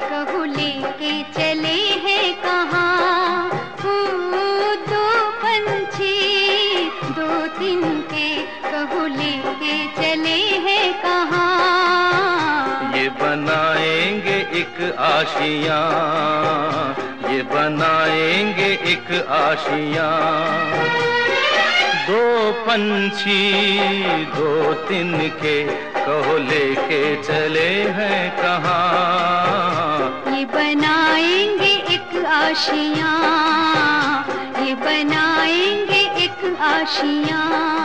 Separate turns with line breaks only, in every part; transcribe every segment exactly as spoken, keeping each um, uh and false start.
कहूँ लेके चले हैं कहाँ, दो पंछी दो दिन के कहूँ लेके चले हैं कहाँ।
ये बनाएंगे एक आशियाँ, ये बनाएंगे एक आशियाँ, दो पंछी दो दिन के कहो लेके चले हैं कहाँ।
ये बनाएंगे एक आशियाँ, ये बनाएंगे एक आशियाँ।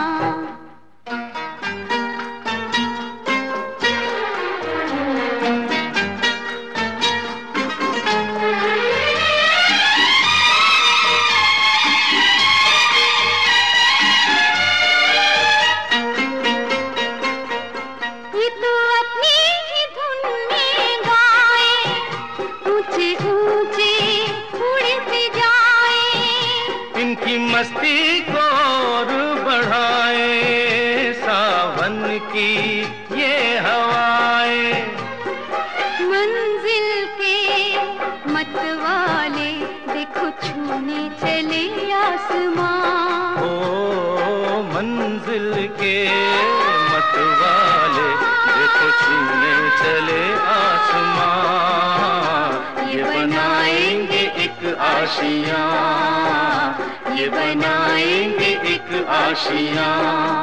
मस्ती को और बढ़ाए सावन की ये हवाएं,
मंजिल के मतवाले देखो छूने चले आसमां।
ओ मंजिल के मतवाले देखो छूने चले आसमां। ये बनाएंगे एक आशियाँ, ये बनाएंगे एक आशियाँ।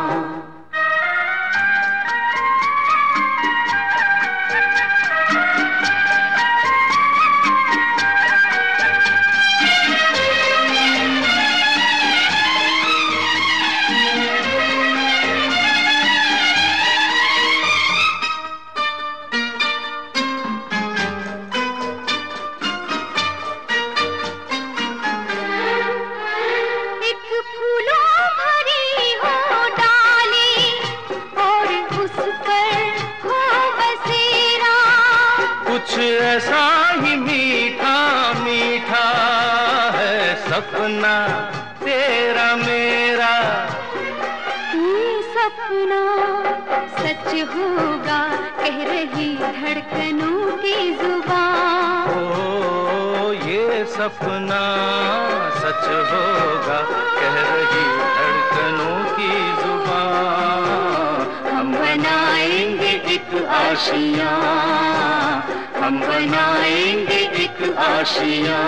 कुछ ऐसा ही मीठा मीठा है सपना तेरा मेरा,
ये सपना सच होगा कह रही धड़कनों की जुबान।
ओ ये सपना सच होगा कह रही धड़कनों की जुबान। हम बनाएंगे एक आशियाँ, हम बनाएंगे एक आशियाँ।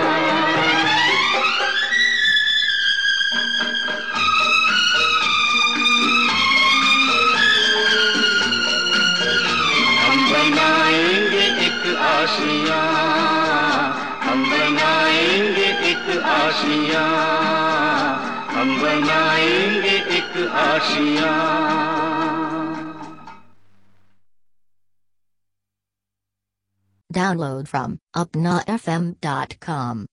हम बनाएंगे एक आशियाँ, हम बनाएंगे एक आशियाँ, हम बनाएंगे एक आशियाँ।
Download from upna f m dot com.